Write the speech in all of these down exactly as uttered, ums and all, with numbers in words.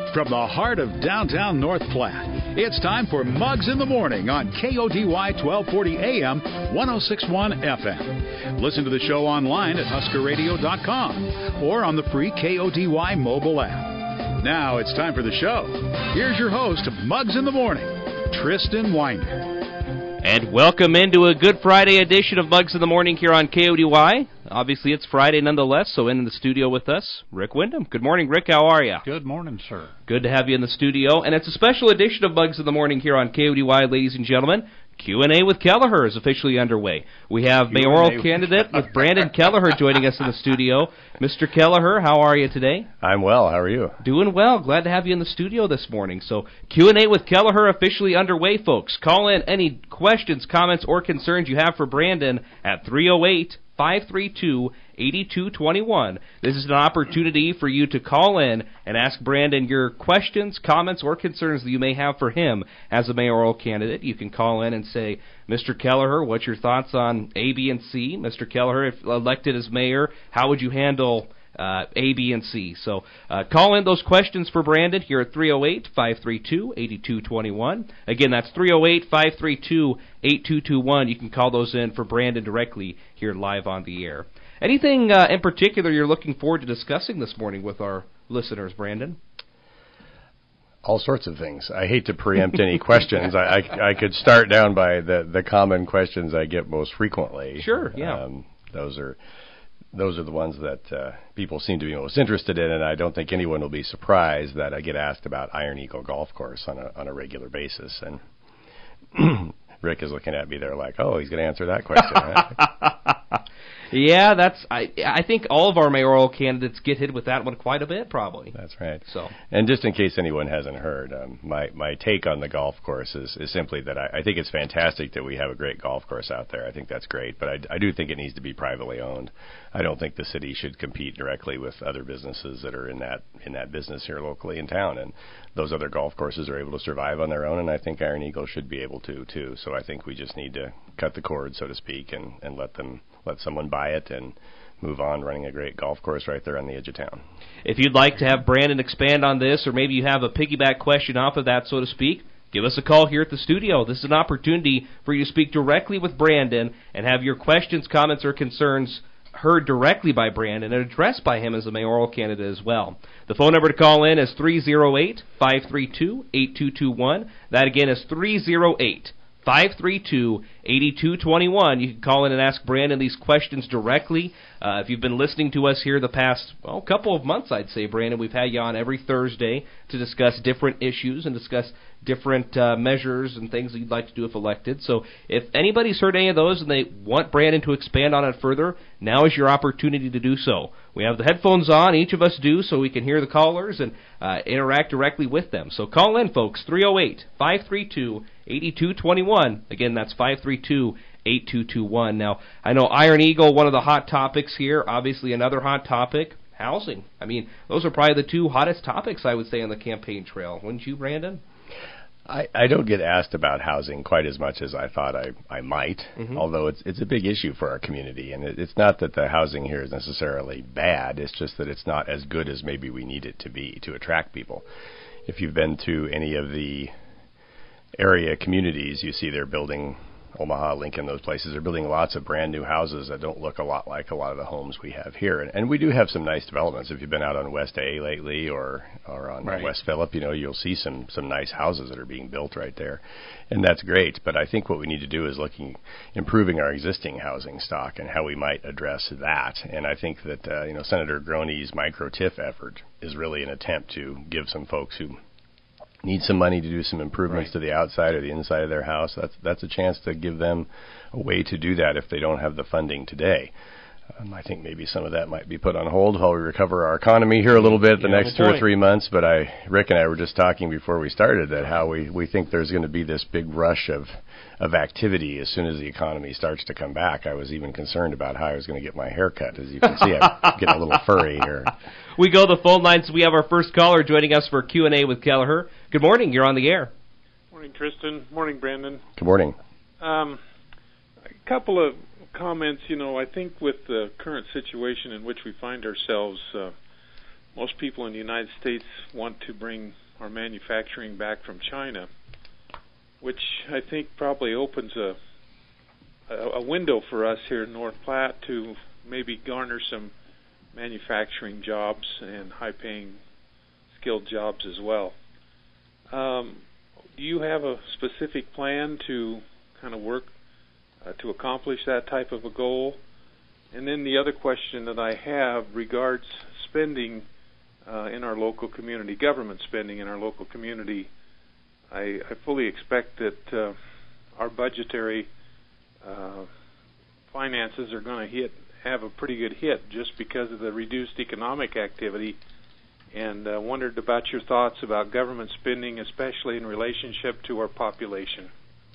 From the heart of downtown North Platte, it's time for Muggs in the Morning on K O D Y twelve forty A M, ten sixty-one F M. Listen to the show online at husker radio dot com or on the free K O D Y mobile app. Now it's time for the show. Here's your host of Muggs in the Morning, Tristan Winder. And welcome into a Good Friday edition of Muggs in the Morning here on K O D Y. Obviously, it's Friday nonetheless, so in the studio with us, Rick Wyndham. Good morning, Rick. How are you? Good morning, sir. Good to have you in the studio. And it's a special edition of Muggs in the Morning here on K O D Y, ladies and gentlemen. Q and A with Kelleher is officially underway. We have mayoral candidate with Brandon Kelleher joining us in the studio. Mister Kelleher, how are you today? I'm well. How are you? Doing well. Glad to have you in the studio this morning. So Q and A with Kelleher officially underway, folks. Call in any questions, comments, or concerns you have for Brandon at three oh eight, five three two, eight two two one. This is an opportunity for you to call in and ask Brandon your questions, comments, or concerns that you may have for him as a mayoral candidate. You can call in and say, Mister Kelleher, what's your thoughts on A, B, and C? Mister Kelleher, if elected as mayor, how would you handle uh, A, B, and C? So uh, call in those questions for Brandon here at three oh eight, five three two, eight two two one. Again, that's three oh eight, five three two, eight two two one. You can call those in for Brandon directly here live on the air. Anything uh, in particular you're looking forward to discussing this morning with our listeners, Brandon? All sorts of things. I hate to preempt any questions. I, I, I could start down by the, the common questions I get most frequently. Sure, yeah. Um, those are those are the ones that uh, people seem to be most interested in, and I don't think anyone will be surprised that I get asked about Iron Eagle Golf Course on a on a regular basis. And Rick is looking at me there like, oh, he's going to answer that question. Huh? Yeah, that's. I I think all of our mayoral candidates get hit with that one quite a bit, probably. That's right. So, and just in case anyone hasn't heard, um, my my take on the golf course is, is simply that I, I think it's fantastic that we have a great golf course out there. I think that's great, but I, I do think it needs to be privately owned. I don't think the city should compete directly with other businesses that are in that in that business here locally in town. And those other golf courses are able to survive on their own, and I think Iron Eagle should be able to too. So I think we just need to cut the cord, so to speak, and, and let them. Let someone buy it and move on running a great golf course right there on the edge of town. If you'd like to have Brandon expand on this, or maybe you have a piggyback question off of that, so to speak, give us a call here at the studio. This is an opportunity for you to speak directly with Brandon and have your questions, comments, or concerns heard directly by Brandon and addressed by him as a mayoral candidate as well. The phone number to call in is three oh eight, five three two, eight two two one. That again is three oh eight, five three two, eight two two one. You can call in and ask Brandon these questions directly. Uh, if you've been listening to us here the past, well, couple of months, I'd say, Brandon, we've had you on every Thursday to discuss different issues and discuss different uh, measures and things that you'd like to do if elected. So if anybody's heard any of those and they want Brandon to expand on it further, now is your opportunity to do so. We have the headphones on, each of us do, so we can hear the callers and uh, interact directly with them. So call in, folks, three oh eight, five three two, eight two two one. Again, that's five three two, eight two two one. Now, I know Iron Eagle, one of the hot topics here, obviously another hot topic, housing. I mean, those are probably the two hottest topics, I would say, on the campaign trail. Wouldn't you, Brandon? I, I don't get asked about housing quite as much as I thought I, I might, mm-hmm. although it's it's a big issue for our community. And it, it's not that the housing here is necessarily bad, it's just that it's not as good as maybe we need it to be to attract people. If you've been to any of the area communities, you see they're building Omaha, Lincoln, those places are building lots of brand new houses that don't look a lot like a lot of the homes we have here. And, and we do have some nice developments. If you've been out on West A lately or, or on right. West Phillip, you know, you'll see some, some nice houses that are being built right there. And that's great. But I think what we need to do is looking, improving our existing housing stock and how we might address that. And I think that, uh, you know, Senator Groney's micro-TIF effort is really an attempt to give some folks who need some money to do some improvements right. to the outside or the inside of their house, that's that's a chance to give them a way to do that if they don't have the funding today. Um, I think maybe some of that might be put on hold while we recover our economy here a little bit the yeah, next two point. or three months. But I, Rick and I were just talking before we started that how we, we think there's going to be this big rush of, of activity as soon as the economy starts to come back. I was even concerned about how I was going to get my hair cut. As you can see, I'm getting a little furry here. We go to the phone lines. We have our first caller joining us for Q and A with Kelleher. Good morning. You're on the air. Morning, Tristan. Morning, Brandon. Good morning. Um, a couple of comments. You know, I think with the current situation in which we find ourselves, uh, most people in the United States want to bring our manufacturing back from China, which I think probably opens a a window for us here in North Platte to maybe garner some manufacturing jobs and high-paying skilled jobs as well. Um, do you have a specific plan to kind of work uh, to accomplish that type of a goal? And then the other question that I have regards spending uh, in our local community, government spending in our local community. I, I fully expect that uh, our budgetary uh, finances are going to hit have a pretty good hit just because of the reduced economic activity, and uh, wondered about your thoughts about government spending, especially in relationship to our population.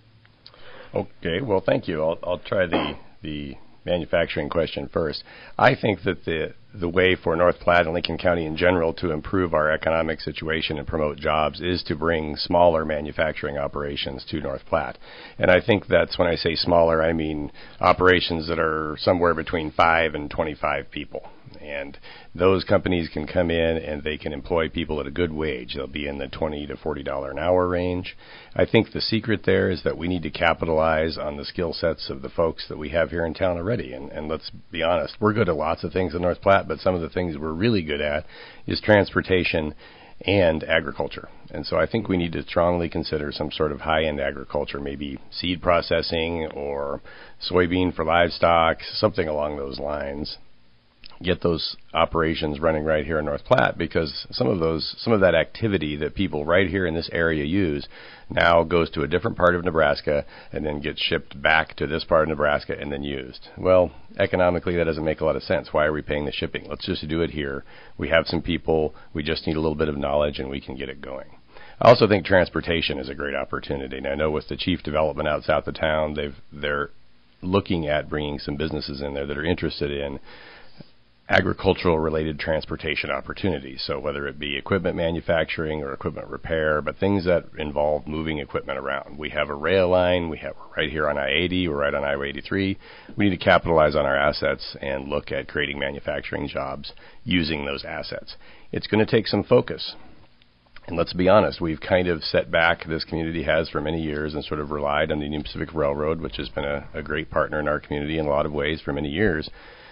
Okay, well, thank you. I'll, I'll try the the manufacturing question first. I think that the the way for North Platte and Lincoln County in general to improve our economic situation and promote jobs is to bring smaller manufacturing operations to North Platte. And I think that's, when I say smaller, I mean operations that are somewhere between five and twenty-five people. And those companies can come in and they can employ people at a good wage. They'll be in the twenty to forty dollars an hour range. I think the secret there is that we need to capitalize on the skill sets of the folks that we have here in town already. And, and let's be honest, we're good at lots of things in North Platte, but some of the things we're really good at is transportation and agriculture. And so I think we need to strongly consider some sort of high-end agriculture, maybe seed processing or soybean for livestock, something along those lines. Get those operations running right here in North Platte, because some of those, some of that activity that people right here in this area use now goes to a different part of Nebraska and then gets shipped back to this part of Nebraska and then used. Well, economically that doesn't make a lot of sense. Why are we paying the shipping? Let's just do it here. We have some people, we just need a little bit of knowledge and we can get it going. I also think transportation is a great opportunity. And I know with the chief development out south of town, they've, they're looking at bringing some businesses in there that are interested in agricultural related transportation opportunities. So whether it be equipment manufacturing or equipment repair, but things that involve moving equipment around. We have a rail line, we have right here on I eighty, we're right on I eighty-three. We need to capitalize on our assets and look at creating manufacturing jobs using those assets. It's going to take some focus. And let's be honest, we've kind of set back, this community has for many years, and sort of relied on the Union Pacific Railroad, which has been a, a great partner in our community in a lot of ways for many years,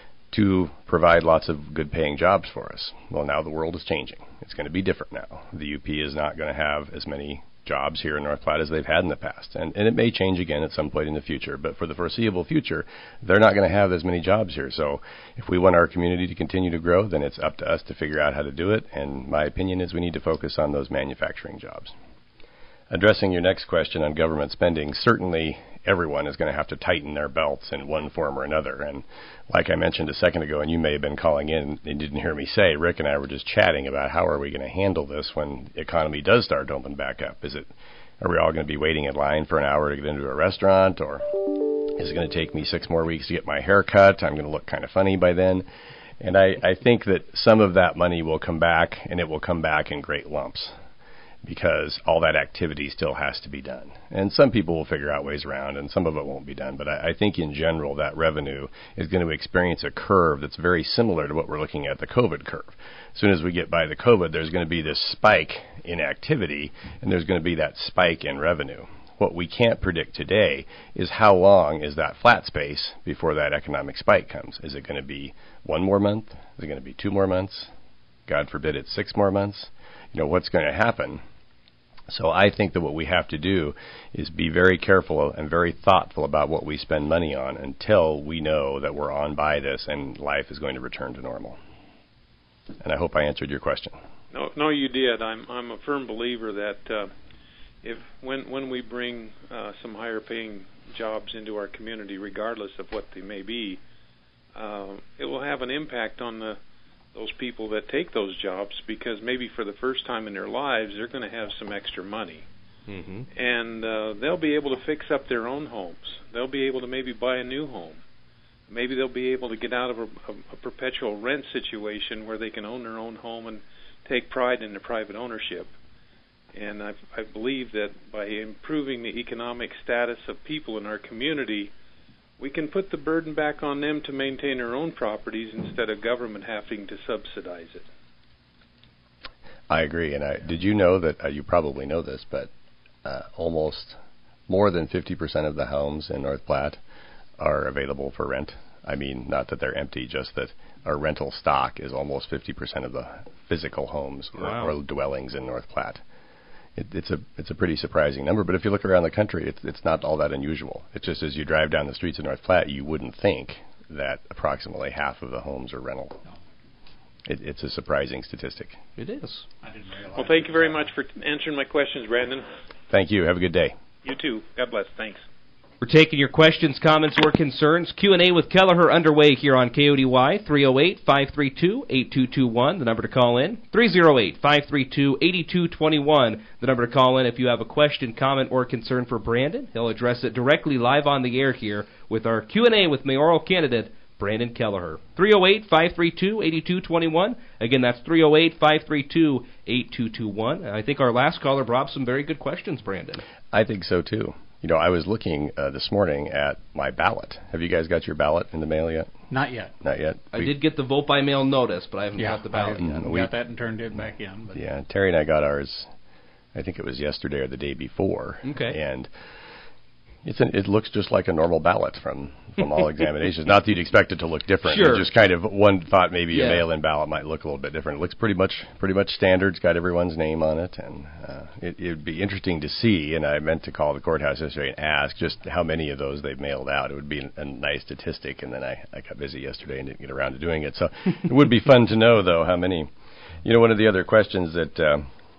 to provide lots of good-paying jobs for us. Well, now the world is changing. It's going to be different now. The U P is not going to have as many jobs here in North Platte as they've had in the past. And, and it may change again at some point in the future, but for the foreseeable future, they're not going to have as many jobs here. So if we want our community to continue to grow, then it's up to us to figure out how to do it. And my opinion is we need to focus on those manufacturing jobs. Addressing your next question on government spending, certainly everyone is going to have to tighten their belts in one form or another. And like I mentioned a second ago, and you may have been calling in and didn't hear me say, Rick and I were just chatting about how are we going to handle this when the economy does start to open back up. Is it, are we all going to be waiting in line for an hour to get into a restaurant, or is it going to take me six more weeks to get my hair cut? I'm going to look kind of funny by then. And I, I think that some of that money will come back, and it will come back in great lumps, because all that activity still has to be done. And some people will figure out ways around, and some of it won't be done. But I, I think in general that revenue is going to experience a curve that's very similar to what we're looking at, the COVID curve. As soon as we get by the COVID, there's going to be this spike in activity, and there's going to be that spike in revenue. What we can't predict today is how long is that flat space before that economic spike comes. Is it going to be one more month? Is it going to be two more months? God forbid it's six more months. You know, what's going to happen? So I think that what we have to do is be very careful and very thoughtful about what we spend money on until we know that we're on by this and life is going to return to normal. And I hope I answered your question. No, no, you did. I'm I'm a firm believer that uh, if when when we bring uh, some higher paying jobs into our community, regardless of what they may be, uh, it will have an impact on the those people that take those jobs, because maybe for the first time in their lives they're going to have some extra money. Mm-hmm. And uh, they'll be able to fix up their own homes. They'll be able to maybe buy a new home. Maybe they'll be able to get out of a, a, a perpetual rent situation where they can own their own home and take pride in their private ownership. And I, I believe that by improving the economic status of people in our community, we can put the burden back on them to maintain their own properties instead of government having to subsidize it. I agree. And I, did you know that, uh, you probably know this, but uh, almost more than fifty percent of the homes in North Platte are available for rent. I mean, not that they're empty, just that our rental stock is almost fifty percent of the physical homes Wow. or, or dwellings in North Platte. It, it's a it's a pretty surprising number, but if you look around the country, it's it's not all that unusual. It's just as you drive down the streets of North Platte, you wouldn't think that approximately half of the homes are rental. It, it's a surprising statistic. It is. I didn't realize. Well, thank you very much for answering my questions, Brandon. Thank you. Have a good day. You too. God bless. Thanks. We're taking your questions, comments, or concerns. Q and A with Kelleher underway here on K O D Y, three oh eight, five three two, eight two two one, the number to call in. three oh eight, five three two, eight two two one, the number to call in if you have a question, comment, or concern for Brandon. He'll address it directly live on the air here with our Q and A with mayoral candidate Brandon Kelleher. three oh eight, five three two, eight two two one. Again, that's three oh eight, five three two, eight two two one. I think our last caller brought some very good questions, Brandon. I think so, too. You know, I was looking uh, this morning at my ballot. Have you guys got your ballot in the mail yet? Not yet. Not yet? I We- did get the vote by mail notice, but I haven't Yeah, got the ballot I yet. got We- that and turned it back in. But Yeah, Terry and I got ours, I think it was yesterday or the day before. Okay. And it's an, it looks just like a normal ballot from, from all examinations. Not that you'd expect it to look different. Sure. It's just kind of one thought maybe Yeah. a mail-in ballot might look a little bit different. It looks pretty much pretty much standard. It's got everyone's name on it. And uh, it would be interesting to see, and I meant to call the courthouse yesterday and ask just how many of those they've mailed out. It would be a nice statistic, and then I, I got busy yesterday and didn't get around to doing it. So it would be fun to know, though, how many. You know, one of the other questions that uh,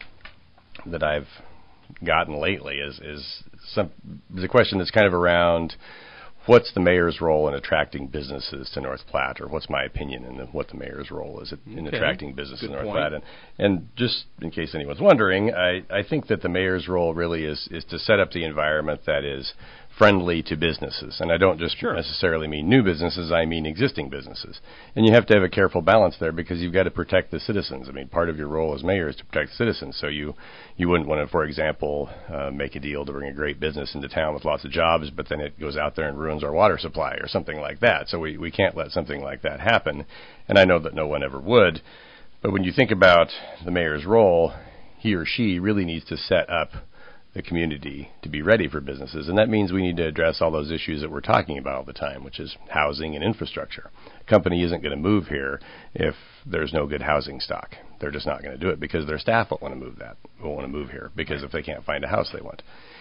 that I've gotten lately is is some is a question that's kind of around what's the mayor's role in attracting businesses to North Platte, or what's my opinion in the, what the mayor's role is in Okay. attracting business Good to North point. Platte. And, and just in case anyone's wondering, I, I think that the mayor's role really is is to set up the environment that is friendly to businesses. And I don't just Sure. necessarily mean new businesses, I mean existing businesses. And you have to have a careful balance there because you've got to protect the citizens. I mean, part of your role as mayor is to protect citizens. So you, you wouldn't want to, for example, uh, make a deal to bring a great business into town with lots of jobs, but then it goes out there and ruins our water supply or something like that. So we, we can't let something like that happen. And I know that no one ever would. But when you think about the mayor's role, he or she really needs to set up the community to be ready for businesses. And that means we need to address all those issues that we're talking about all the time, which is housing and infrastructure. A company isn't going to move here if there's no good housing stock. They're just not going to do it because their staff won't want to move that, won't want to move here because if they can't find a house they want.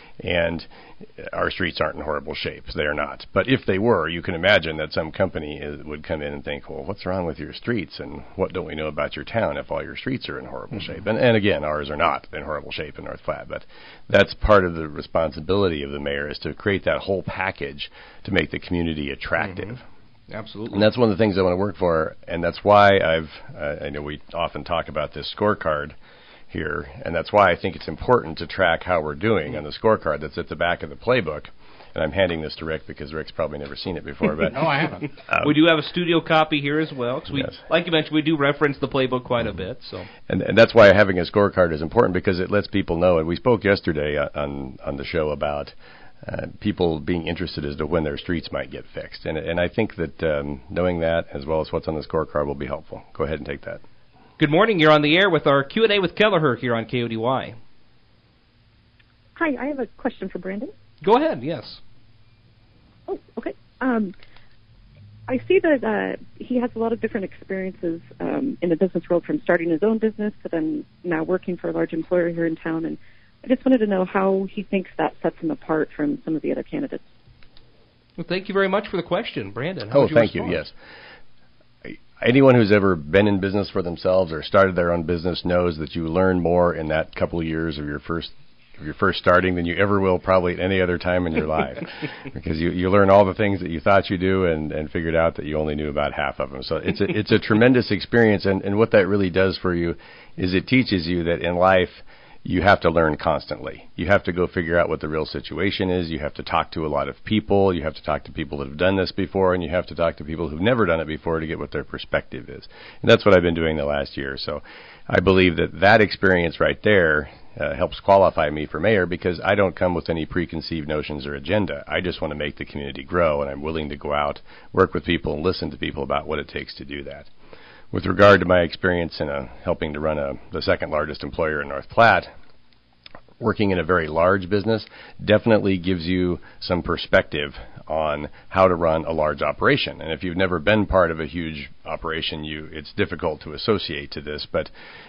And our streets aren't in horrible shape. They're not. But if they were, you can imagine that some company is, would come in and think, well, what's wrong with your streets? And what don't we know about your town if all your streets are in horrible mm-hmm. shape? And, and again, ours are not in horrible shape in North Platte. But that's part of the responsibility of the mayor is to create that whole package to make the community attractive. Mm-hmm. Absolutely. And that's one of the things I want to work for. And that's why I've, uh, I know we often talk about this scorecard here, and that's why I think it's important to track how we're doing on the scorecard that's at the back of the playbook. And I'm handing this to Rick because Rick's probably never seen it before. But no, I haven't. Um, we do have a studio copy here as well, because we, yes. like you mentioned, we do reference the playbook quite a bit. So, and, and that's why having a scorecard is important because it lets people know. And we spoke yesterday on on the show about uh, people being interested as to when their streets might get fixed. And and I think that um, knowing that as well as what's on the scorecard will be helpful. Go ahead and take that. Good morning. You're on the air with our Q and A with Kelleher here on K O D Y. Hi, I have a question for Brandon. Go ahead, yes. Oh, okay. Um, I see that uh, he has a lot of different experiences um, in the business world, from starting his own business to then now working for a large employer here in town. And I just wanted to know how he thinks that sets him apart from some of the other candidates. Well, thank you very much for the question, Brandon. How Oh, would you thank respond? you, yes. Anyone who's ever been in business for themselves or started their own business knows that you learn more in that couple of years of your first of your first starting than you ever will probably at any other time in your life, because you, you learn all the things that you thought you do and, and figured out that you only knew about half of them. So it's a, it's a tremendous experience, and, and what that really does for you is it teaches you that in life you have to learn constantly. You have to go figure out what the real situation is. You have to talk to a lot of people. You have to talk to people that have done this before, and you have to talk to people who've never done it before to get what their perspective is. And that's what I've been doing the last year. So I believe that that experience right there uh, helps qualify me for mayor, because I don't come with any preconceived notions or agenda. I just want to make the community grow, and I'm willing to go out, work with people, and listen to people about what it takes to do that. with regard to my experience in a, helping to run a, the second largest employer in North Platte, working in a very large business definitely gives you some perspective on how to run a large operation. And if you've never been part of a huge operation, you it's difficult to associate to this, but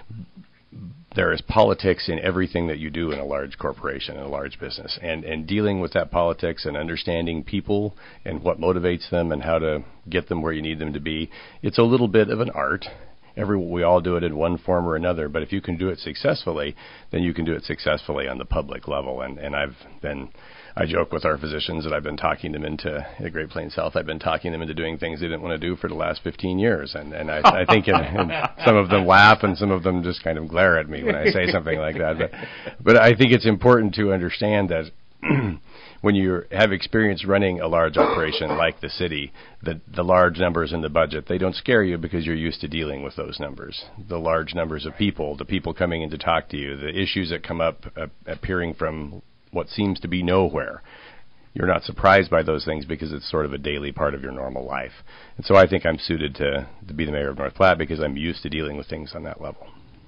there is politics in everything that you do in a large corporation, in a large business. And, and dealing with that politics and understanding people and what motivates them and how to get them where you need them to be, it's a little bit of an art. Every, we all do it in one form or another, but if you can do it successfully, then you can do it successfully on the public level. And, and I've been, I joke with our physicians that I've been talking them into, the Great Plains Health, I've been talking them into doing things they didn't want to do for the last fifteen years. And, and I, I think in, in some of them laugh and some of them just kind of glare at me when I say something like that. But, but I think it's important to understand that when you have experience running a large operation like the city, the, the large numbers in the budget, they don't scare you because you're used to dealing with those numbers. The large numbers of people, the people coming in to talk to you, the issues that come up uh, appearing from what seems to be nowhere. You're not surprised by those things because it's sort of a daily part of your normal life. And so I think I'm suited to, to be the mayor of North Platte because I'm used to dealing with things on that level.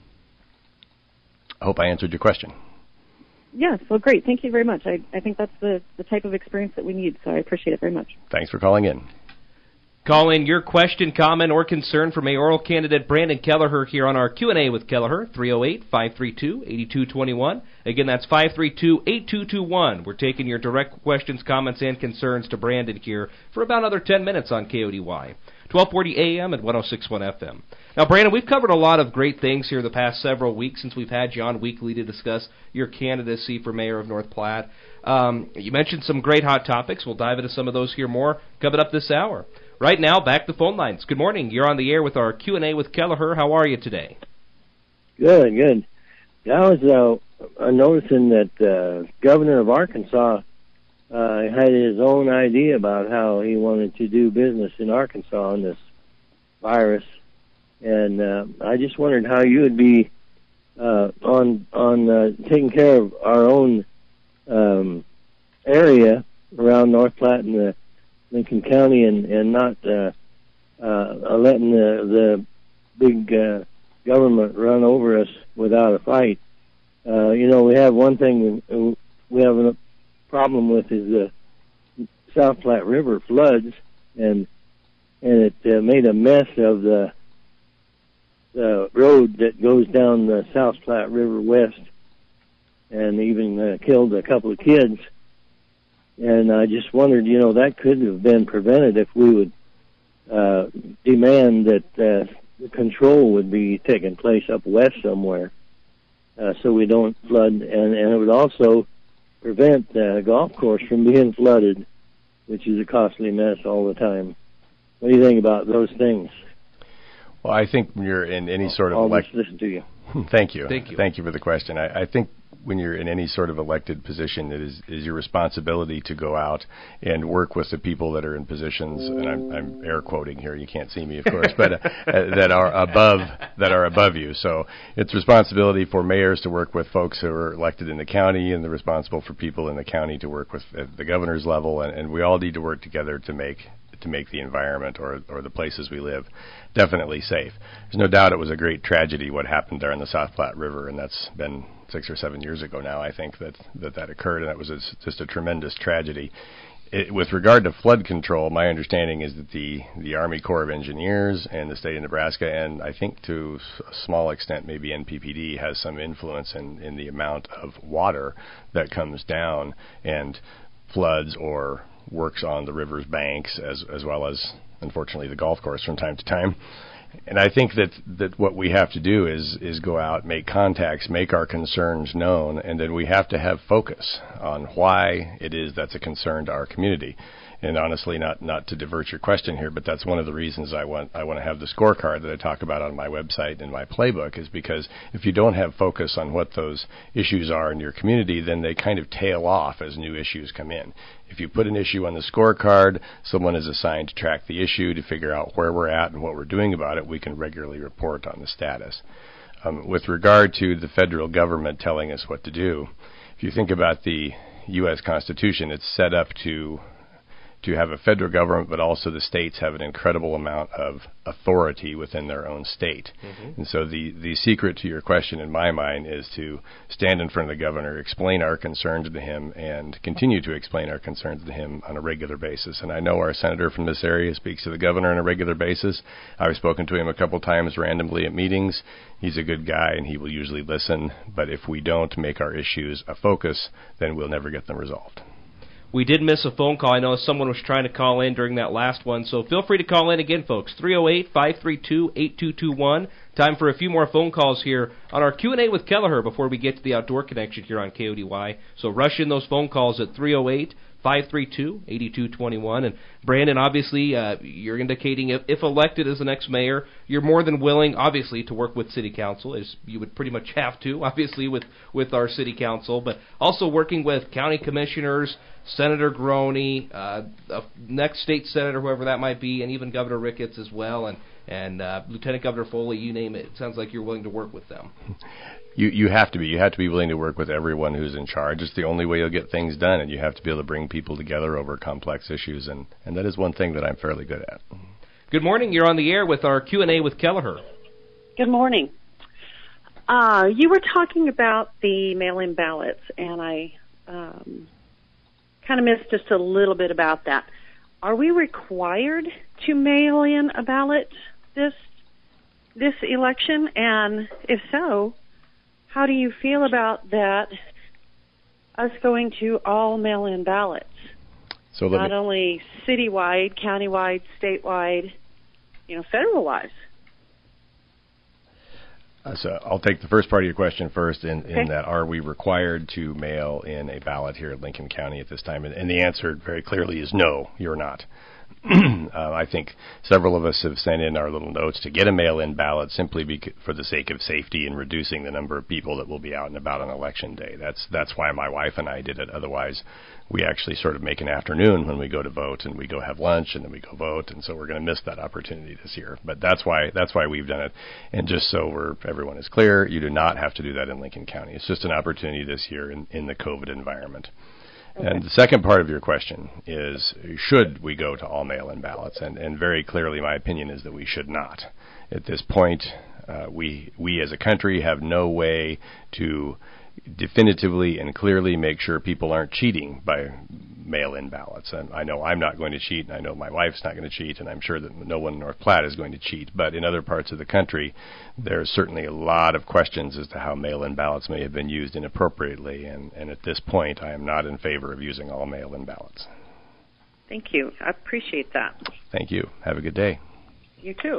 I hope I answered your question. Yes, well, great. Thank you very much. I, I think that's the, the type of experience that we need, so I appreciate it very much. Thanks for calling in. Call in your question, comment, or concern for mayoral candidate Brandon Kelleher here on our Q and A with Kelleher, three oh eight, five three two, eight two two one. Again, that's five three two, eight two two one. We're taking your direct questions, comments, and concerns to Brandon here for about another ten minutes on K O D Y, twelve forty A M and one oh six point one F M. Now, Brandon, we've covered a lot of great things here the past several weeks since we've had you on weekly to discuss your candidacy for mayor of North Platte. Um, you mentioned some great hot topics. We'll dive into some of those here more coming up this hour. Right now, back to phone lines. Good morning. You're on the air with our Q and A with Kelleher. How are you today? Good, good. Yeah, I was uh, noticing that uh, governor of Arkansas uh, had his own idea about how he wanted to do business in Arkansas on this virus, and uh, I just wondered how you would be uh, on on uh, taking care of our own um, area around North Platte and the Lincoln County, and, and not uh, uh, letting the, the big uh, government run over us without a fight. Uh, you know, we have one thing we have a problem with is the South Platte River floods, and and it uh, made a mess of the the road that goes down the South Platte River west, and even uh, killed a couple of kids. And I just wondered, you know, that could have been prevented if we would uh, demand that uh, the control would be taking place up west somewhere, uh, so we don't flood. And, and it would also prevent the golf course from being flooded, which is a costly mess all the time. What do you think about those things? Well, I think when you're in any sort of I'll elect- just listen to you. Thank you. Thank you. Thank you for the question. I, I think when you're in any sort of elected position, it is, is your responsibility to go out and work with the people that are in positions, and I'm, I'm air quoting here, you can't see me, of course, but uh, that are above that are above you. So it's responsibility for mayors to work with folks who are elected in the county, and the responsible for people in the county to work with at the governor's level, and, and we all need to work together to make to make the environment or or the places we live definitely safe. There's no doubt it was a great tragedy what happened there in the South Platte River, and that's been six or seven years ago now, I think, that that, that occurred, and that was a, just a tremendous tragedy. It, with regard to flood control, my understanding is that the, the Army Corps of Engineers and the state of Nebraska, and I think to a small extent maybe N P P D, has some influence in, in the amount of water that comes down and floods or works on the river's banks, as as well as, unfortunately, the golf course from time to time. And I think that, that what we have to do is is go out, make contacts, make our concerns known, and then we have to have focus on why it is that's a concern to our community. And honestly, not, not to divert your question here, but that's one of the reasons I want I want to have the scorecard that I talk about on my website and my playbook, is because if you don't have focus on what those issues are in your community, then they kind of tail off as new issues come in. If you put an issue on the scorecard, someone is assigned to track the issue to figure out where we're at and what we're doing about it. We can regularly report on the status. Um, with regard to the federal government telling us what to do, if you think about the U S Constitution, it's set up to to have a federal government, but also the states have an incredible amount of authority within their own state. Mm-hmm. And so the, the secret to your question in my mind is to stand in front of the governor, explain our concerns to him, and continue to explain our concerns to him on a regular basis. And I know our senator from this area speaks to the governor on a regular basis. I've spoken to him a couple times randomly at meetings. He's a good guy, and he will usually listen. But if we don't make our issues a focus, then we'll never get them resolved. We did miss a phone call. I know someone was trying to call in during that last one, so feel free to call in again, folks. three oh eight, five three two, eight two two one. Time for a few more phone calls here on our Q and A with Kelleher before we get to the Outdoor Connection here on K O D Y. So rush in those phone calls at three oh eight, five three two, eight two two one. And Brandon, obviously, uh, you're indicating if, if elected as the next mayor, you're more than willing, obviously, to work with City Council, as you would pretty much have to, obviously, with, with our City Council, but also working with county commissioners, Senator Groney, uh, uh, next state senator, whoever that might be, and even Governor Ricketts as well, and, and uh, Lieutenant Governor Foley, you name it. It sounds like you're willing to work with them. You you have to be. You have to be willing to work with everyone who's in charge. It's the only way you'll get things done, and you have to be able to bring people together over complex issues, and, and that is one thing that I'm fairly good at. Good morning. You're on the air with our Q and A with Kelleher. Good morning. Uh, you were talking about the mail-in ballots, and I um, kind of missed just a little bit about that. Are we required to mail in a ballot this this election? And if so, how do you feel about that, us going to all mail-in ballots? So Not me, only citywide, countywide, statewide, you know, federal-wise. Uh, so I'll take the first part of your question first, in, okay. in that are we required to mail in a ballot here in Lincoln County at this time? And, and the answer very clearly is no, you're not. uh, I think several of us have sent in our little notes to get a mail-in ballot simply bec- for the sake of safety and reducing the number of people that will be out and about on Election Day. That's that's why my wife and I did it. Otherwise, we actually sort of make an afternoon when we go to vote, and we go have lunch, and then we go vote, and so we're going to miss that opportunity this year. But that's why that's why we've done it. And just so we're, everyone is clear, you do not have to do that in Lincoln County. It's just an opportunity this year in, in the COVID environment. Okay. And the second part of your question is, should we go to all mail-in ballots? And, and very clearly, my opinion is that we should not. At this point, uh, we we as a country have no way to definitively and clearly make sure people aren't cheating by mail-in ballots. And I know I'm not going to cheat, and I know my wife's not going to cheat, and I'm sure that no one in North Platte is going to cheat. But in other parts of the country, there's certainly a lot of questions as to how mail-in ballots may have been used inappropriately, and, and at this point, I am not in favor of using all mail-in ballots. Thank you. I appreciate that. Thank you. Have a good day. You too.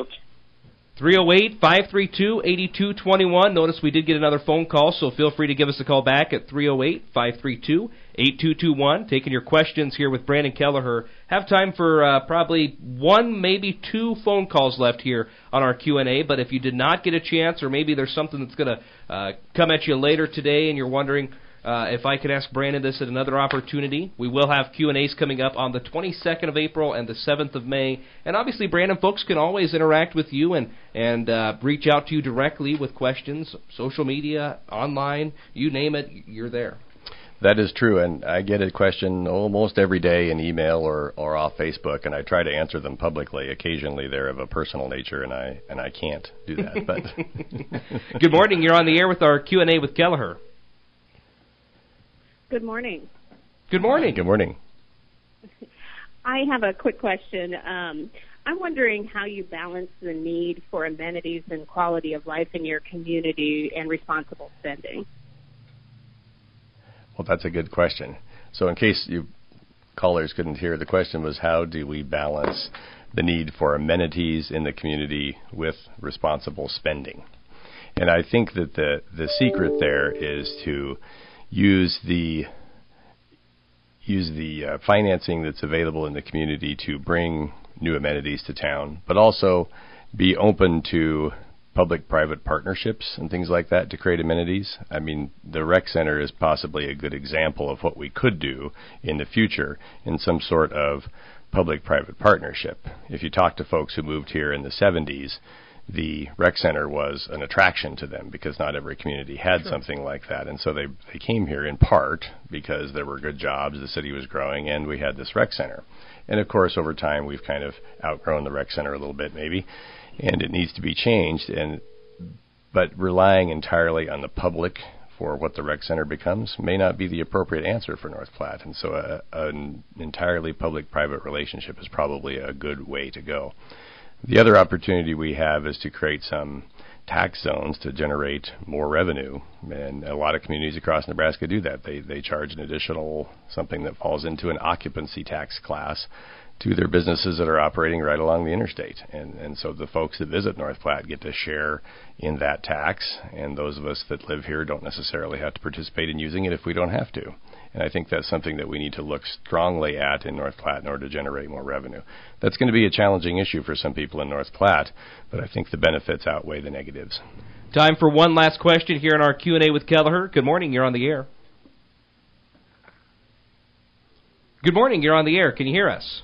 three oh eight, five three two, eight two two one. Notice we did get another phone call, so feel free to give us a call back at three oh eight, five three two, eight two two one. Taking your questions here with Brandon Kelleher. Have time for uh, probably one, maybe two phone calls left here on our Q and A, but if you did not get a chance, or maybe there's something that's going to uh, come at you later today and you're wondering Uh, if I could ask Brandon this at another opportunity, we will have Q and A's coming up on the twenty-second of April and the seventh of May. And obviously, Brandon, folks can always interact with you and, and uh, reach out to you directly with questions, social media, online, you name it, you're there. That is true, and I get a question almost every day in email or, or off Facebook, and I try to answer them publicly. Occasionally they're of a personal nature, and I and I can't do that. But Good morning. You're on the air with our Q and A with Kelleher. Good morning. Good morning. Good morning. I have a quick question. Um, I'm wondering how you balance the need for amenities and quality of life in your community and responsible spending. Well, that's a good question. So in case you callers couldn't hear, the question was, how do we balance the need for amenities in the community with responsible spending? And I think that the, the secret there is to use the use the uh, financing that's available in the community to bring new amenities to town, but also be open to public-private partnerships and things like that to create amenities. I mean, the rec center is possibly a good example of what we could do in the future in some sort of public-private partnership. If you talk to folks who moved here in the seventies, the rec center was an attraction to them because not every community had sure. something like that. And so they, they came here in part because there were good jobs, the city was growing, and we had this rec center. And, of course, over time, we've kind of outgrown the rec center a little bit, maybe, and it needs to be changed. And But relying entirely on the public for what the rec center becomes may not be the appropriate answer for North Platte. And so a, an entirely public-private relationship is probably a good way to go. The other opportunity we have is to create some tax zones to generate more revenue. And a lot of communities across Nebraska do that. They they charge an additional, something that falls into an occupancy tax class, to their businesses that are operating right along the interstate. And and so the folks that visit North Platte get to share in that tax, and those of us that live here don't necessarily have to participate in using it if we don't have to. And I think that's something that we need to look strongly at in North Platte in order to generate more revenue. That's going to be a challenging issue for some people in North Platte, but I think the benefits outweigh the negatives. Time for one last question here in our Q and A with Kelleher. Good morning, you're on the air. Good morning, you're on the air. Can you hear us?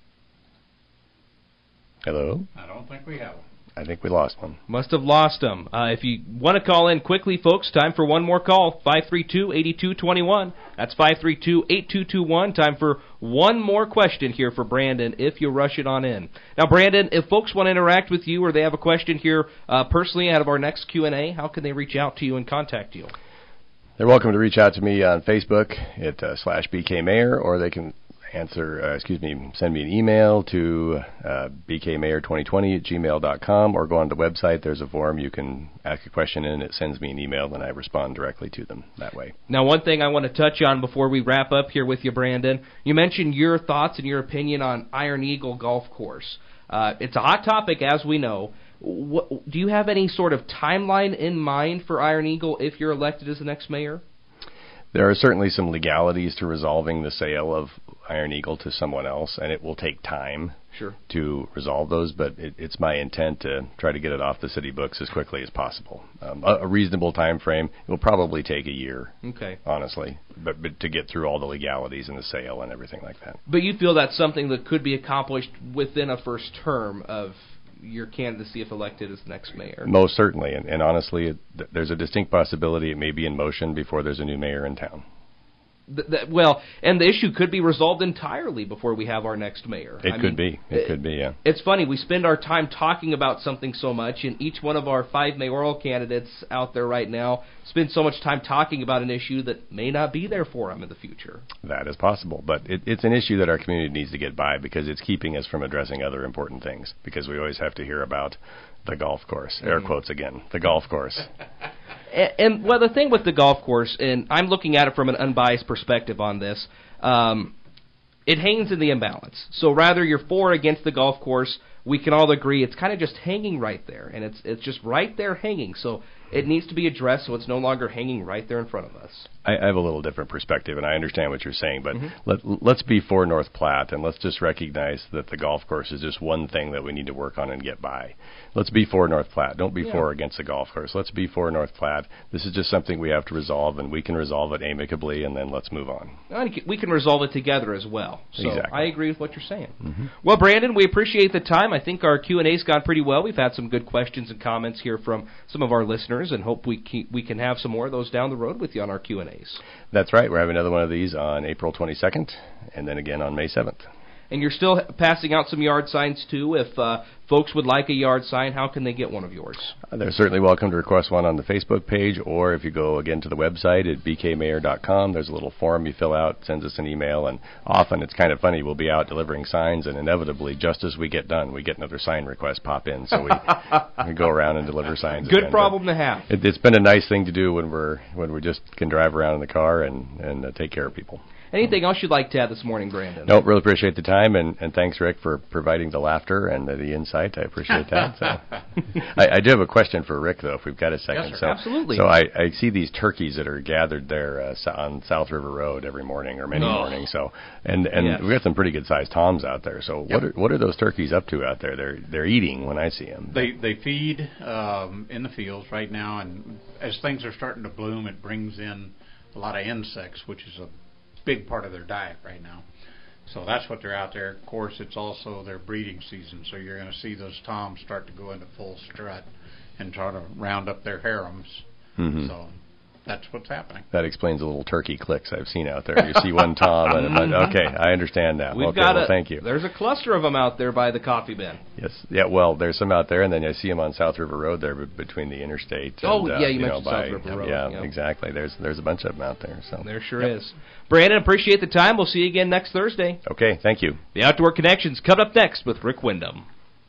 Hello? I don't think we have one. I think we lost one. Must have lost them. Uh, if you want to call in quickly, folks, time for one more call. five three two, eight two two one. That's five three two, eight two two one. Time for one more question here for Brandon, if you rush it on in. Now, Brandon, if folks want to interact with you or they have a question here uh, personally out of our next Q and A, how can they reach out to you and contact you? They're welcome to reach out to me on Facebook at uh, slash B K Mayer, or they can answer, uh, excuse me, send me an email to uh, b k mayer twenty twenty at gmail dot com, or go on the website. There's a form. You can ask a question in, it sends me an email, and I respond directly to them that way. Now, one thing I want to touch on before we wrap up here with you, Brandon, you mentioned your thoughts and your opinion on Iron Eagle Golf Course. Uh, it's a hot topic, as we know. What, do you have any sort of timeline in mind for Iron Eagle if you're elected as the next mayor? There are certainly some legalities to resolving the sale of Iron Eagle to someone else, and it will take time sure. to resolve those, but it, it's my intent to try to get it off the city books as quickly as possible. Um, a, a reasonable time frame. It will probably take a year, okay. honestly, but, but to get through all the legalities and the sale and everything like that. But you feel that's something that could be accomplished within a first term of your candidacy if elected as the next mayor? Most certainly, and, and honestly, it, th- there's a distinct possibility it may be in motion before there's a new mayor in town. Th- that, well, and the issue could be resolved entirely before we have our next mayor. It I could mean, be. It, it could be, yeah. It's funny, we spend our time talking about something so much, and each one of our five mayoral candidates out there right now spend so much time talking about an issue that may not be there for them in the future. That is possible, but it, it's an issue that our community needs to get by because it's keeping us from addressing other important things, because we always have to hear about the golf course. Mm-hmm. Air quotes again, the golf course. And, and, well, the thing with the golf course, and I'm looking at it from an unbiased perspective on this, um, it hangs in the imbalance. So rather you're for or against the golf course, we can all agree it's kind of just hanging right there, and it's it's just right there hanging. So it needs to be addressed so it's no longer hanging right there in front of us. I, I have a little different perspective, and I understand what you're saying, but mm-hmm. let, let's be for North Platte, and let's just recognize that the golf course is just one thing that we need to work on and get by. Let's be for North Platte. Don't be yeah. for or against the golf course. Let's be for North Platte. This is just something we have to resolve, and we can resolve it amicably, and then let's move on. We can resolve it together as well. So exactly. I agree with what you're saying. Mm-hmm. Well, Brandon, we appreciate the time. I think our Q and A's gone pretty well. We've had some good questions and comments here from some of our listeners, and hope we can, we can have some more of those down the road with you on our Q and A's. That's right. We're having another one of these on April twenty-second, and then again on May seventh. And you're still passing out some yard signs, too. If uh, folks would like a yard sign, how can they get one of yours? Uh, they're certainly welcome to request one on the Facebook page, or if you go again to the website at b k mayer dot com, there's a little form you fill out, sends us an email, and often it's kind of funny. We'll be out delivering signs, and inevitably, just as we get done, we get another sign request pop in, so we, we go around and deliver signs. Good again. problem but to have. It, it's been a nice thing to do when we're when we just can drive around in the car and, and uh, take care of people. Anything else you'd like to add this morning, Brandon? No, really appreciate the time, and, and thanks, Rick, for providing the laughter and the, the insight. I appreciate that. So, I, I do have a question for Rick, though, if we've got a second. Yes, sir. So, absolutely. So I, I see these turkeys that are gathered there uh, on South River Road every morning or many oh. mornings. So, and and yes. we've got some pretty good-sized toms out there. So yep. what are what are those turkeys up to out there? They're they're eating when I see them. They they feed um, in the fields right now, and as things are starting to bloom, it brings in a lot of insects, which is a big part of their diet right now. So that's what they're out there. Of course, it's also their breeding season, so you're going to see those toms start to go into full strut and try to round up their harems. Mm-hmm. So that's what's happening. That explains the little turkey clicks I've seen out there. You see one Tom, and a bunch, okay, I understand now. We've okay, got well, a, thank you. There's a cluster of them out there by the coffee bin. Yes, yeah. Well, there's some out there, and then I see them on South River Road there, b- between the interstate. Oh, and, uh, yeah, you, you mentioned know, by, South River Road. Yeah, yep. exactly. There's there's a bunch of them out there. So there sure yep. is. Brandon, appreciate the time. We'll see you again next Thursday. Okay, thank you. The Outdoor Connection's coming up next with Rick Wyndham.